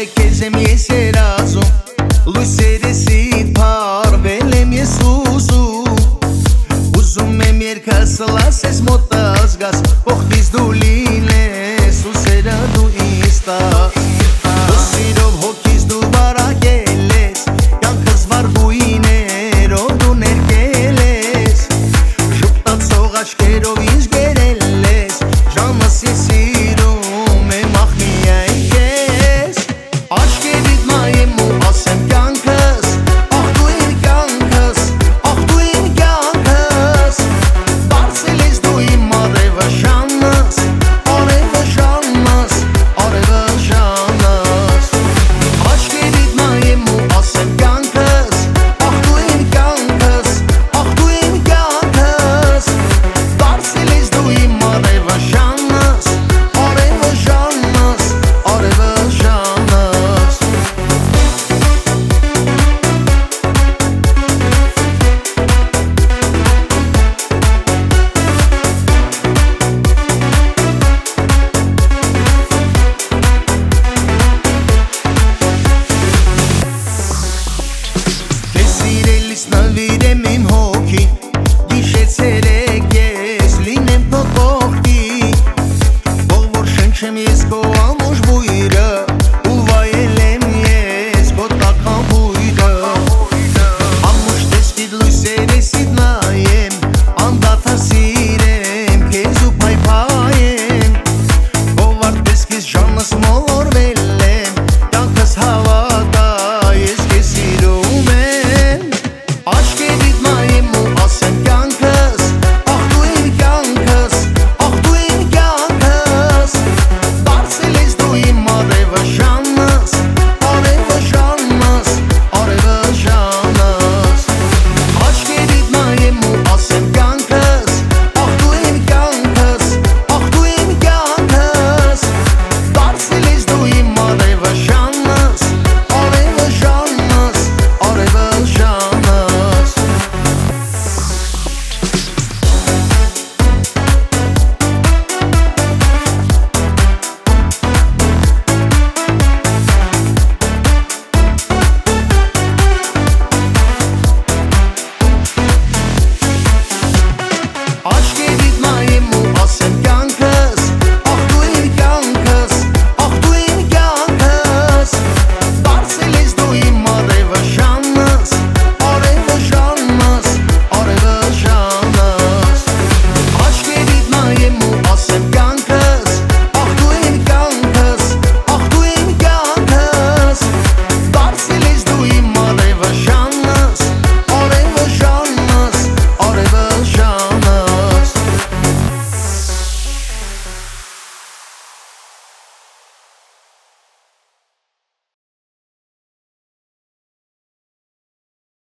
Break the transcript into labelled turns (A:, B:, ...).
A: քեզ եմ ես երազում, լույսերս իբարվել եմ ես ուզում եմ երկաս լասես մոտս գաս, կողքից դու լինես ու սերը դու ինձ տաս, ու սիրով հոգիս դու բարակել ես, կյանքս վարգույներով դու ներկել ես, ժպտացող աչքերով ինձ գերել ես, ժամս ես սիրում եմ ախ միայն քեզ, աչքերիդ նայեմ ու ասեմ կյանքս, ախ դու իմ կյանքս, ախ դու իմ կյանքս, դարձել ես դու իմ արևը ժամս, արևը ժամս, արևը ժամս, աչքերիդ նայեմ ու ասեմ կյանքս, ախ դու իմ կյանքս, ախ դու իմ կյանքս, դարձել ես դու իմ արևը ժամս, արևը ժամս, արևը ժամս Քեզ սիրելիս նվիրեմ իմ հոգին, գիշեր ցերեկ ես լինեմ քո կողքին, ող որ շնչեմ ես քո անուշ բույրը ու վայելեմ